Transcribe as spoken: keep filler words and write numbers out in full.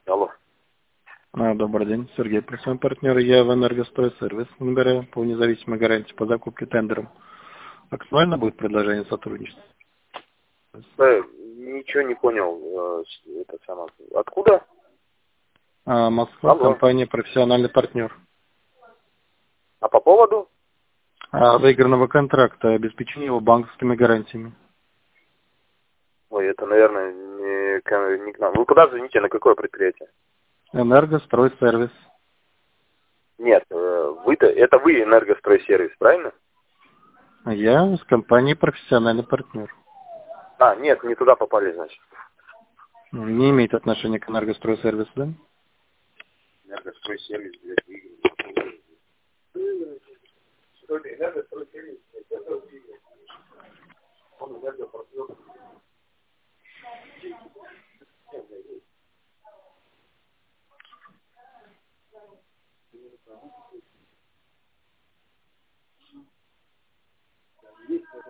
Алло. А, Добрый день, Сергей, просим партнер, я в Энергостройсервис набираю по независимой гарантии по закупке тендером. Актуально будет предложение сотрудничества? Э, ничего не понял. э, с- Это самое. Откуда? А, Москва, Алло. компания «Профессиональный партнер». А по поводу? А, выигранного контракта, обеспечение его банковскими гарантиями. Ой, это, наверное, не, к- не к нам. Вы куда звоните? На какое предприятие? Энергостройсервис. Нет, э, вы-то, это вы энергостройсервис, правильно? Я с компанией «Профессиональный партнер». А, нет, не туда попали, значит. Не имеет отношения к энергостройсервису, да? Энергостройсервис, блядь, выиграл. Что это, энергостройсервис? Это выиграл. Он энергопартнер.